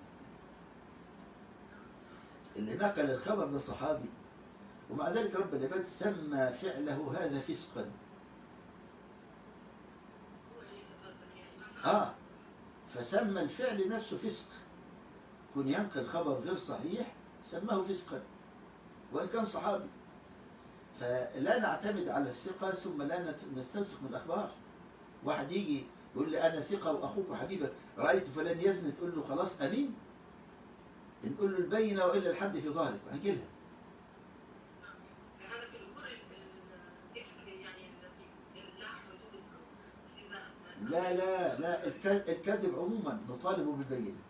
اللي نقل الخبر ده صحابي، ومع ذلك رب العباد سمى فعله هذا فسقا. هو الذي تفضل يعني ما فعل. آه فسمى الفعل نفسه فسق. كن ينقل خبر غير صحيح سماه فسقا وإن كان صحابي. فلا نعتمد على الثقة ثم لا نستوثق من الأخبار. واحد يجي يقول لي أنا ثقة وأخوك وحبيبك رأيت فلان يزني، تقول له خلاص أمين، نقول له البينة وإلا الحد في ظهرك وهنجي لها. هذا في الأمور الإفك يعني التي لا حدود أو إذا لا لا لا الك- الكذب عموما نطالب بالبينة.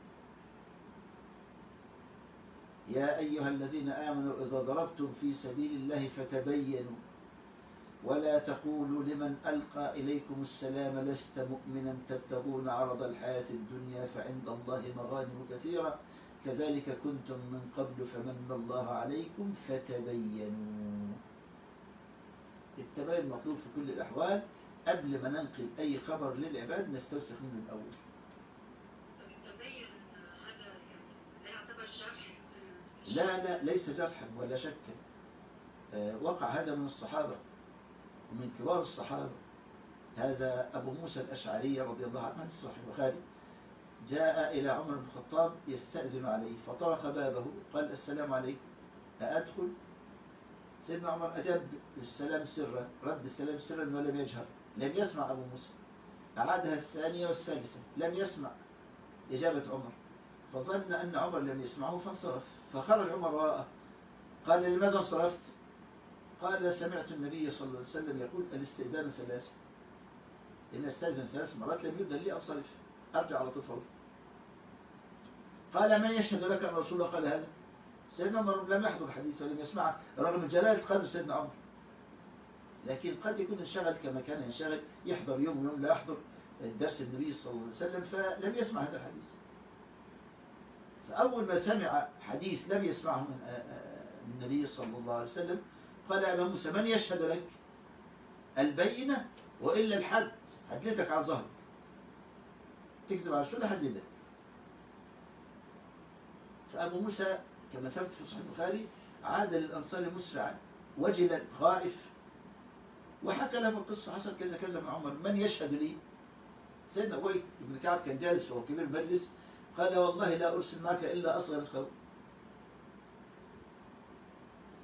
يا أيها الذين آمنوا إذا ضربتم في سبيل الله فتبينوا ولا تقولوا لمن ألقى إليكم السلام لست مؤمنا تبتغون عرض الحياة الدنيا فعند الله مغانم كثيرة كذلك كنتم من قبل فمن الله عليكم فتبينوا. التبين مطلوب في كل الأحوال. قبل ما ننقل أي خبر للعباد نستوثق منه الأول. التبين هذا يعني لا يعتبر جرح؟ لا لا ليس جرحا ولا شكا. آه، وقع هذا من الصحابة ومن كبار الصحابة. هذا أبو موسى الأشعري رضي الله عنه من صحيح البخاري جاء إلى عمر بن الخطاب يستأذن عليه فطرق بابه قال السلام عليكم أأدخل؟ سيدنا عمر أجاب السلام سرا، رد السلام سرا ولم يجهر، لم يسمع أبو موسى. أعادها الثانية والثالثة لم يسمع إجابة عمر، فظن أن عمر لم يسمعه فانصرف، فخرج عمر وراءه قال لماذا انصرفت؟ قال سمعت النبي صلى الله عليه وسلم يقول الاستئذان ثلاثة، إن استأذن ثلاث مرات لم يؤذن لي أنصرف، أرجع على طول فورا. قال من يشهد لك أن رسول الله قال هذا؟ سيدنا عمر لم يحضر الحديث ولم يسمعه رغم جلالة قدر سيدنا عمر، لكن قد يكون انشغل كما كان ينشغل، يحضر يوم ويوم لا يحضر درس النبي صلى الله عليه وسلم فلم يسمع هذا الحديث. فأول ما سمع حديث لم يسمعه من النبي صلى الله عليه وسلم قال يا أبا موسى من يشهد لك؟ البينة وإلا الحد، حددك على ظهرك، تكذب على الرسول حددك. فأبو موسى كما ثبت في صحيح البخاري عاد للأنصار مسرعا وجلا خائف وحكى لهم القصة حصل كذا كذا مع عمر من يشهد لي؟ سيدنا أبي بن كعب كان جالس وهو كبير المجلس قال والله لا أرسل معك إلا أصغر القوم،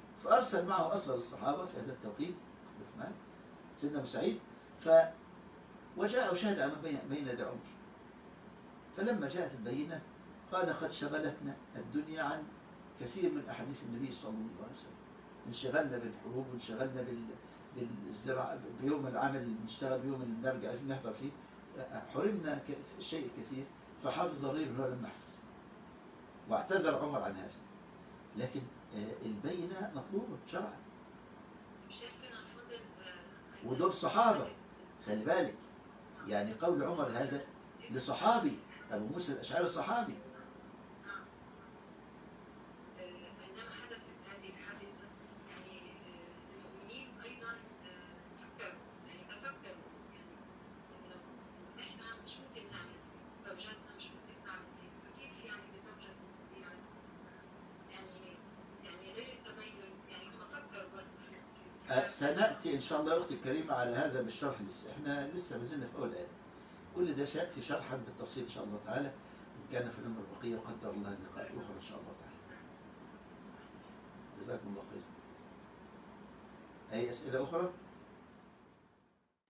فأرسل معه أصغر الصحابة في هذا التوقيت سيدنا أبو سعيد، وجاء وشهد أمام بين بين يدي عمر. فلما جاءت البينة قال قد شغلتنا الدنيا عن كثير من أحاديث النبي صلى الله عليه وسلم، انشغلنا بالحروب وانشغلنا بال بالزراعة، بيوم العمل اللي بنشتغل، بيوم اللي بنرجع نحضر فيه، حرمنا شيء كثير. فحفظ غيره لم نحفظ، واعتذر عمر عن هذا. لكن البينة مطلوبة شرعا، ودول صحابة، خلي بالك، يعني قول عمر هذا لصحابي، أبو موسى الأشعري صحابي. عندما حدثت هذه الحادثة يعني المؤمنين أيضا فكروا، يعني تفكروا، يعني إنه إحنا مش ممكن نعمل، زوجاتنا مش ممكن نعمل هيك، فكيف يعني بزوجة النبي عليه الصلاة والسلام؟ يعني يعني غير التبين، يعني هم فكروا برضه في أه سنأتي إن شاء الله يا أختي الكريمة على هذا بالشرح. لسه إحنا لسه ما زلنا في أول آية، كل ده سيأتي شرحا بالتفصيل إن شاء الله تعالى، إن كان في الأمر البقية وقدر الله لقاء أخرى إن شاء الله تعالى. جزاكم الله خير. أي أسئلة أخرى؟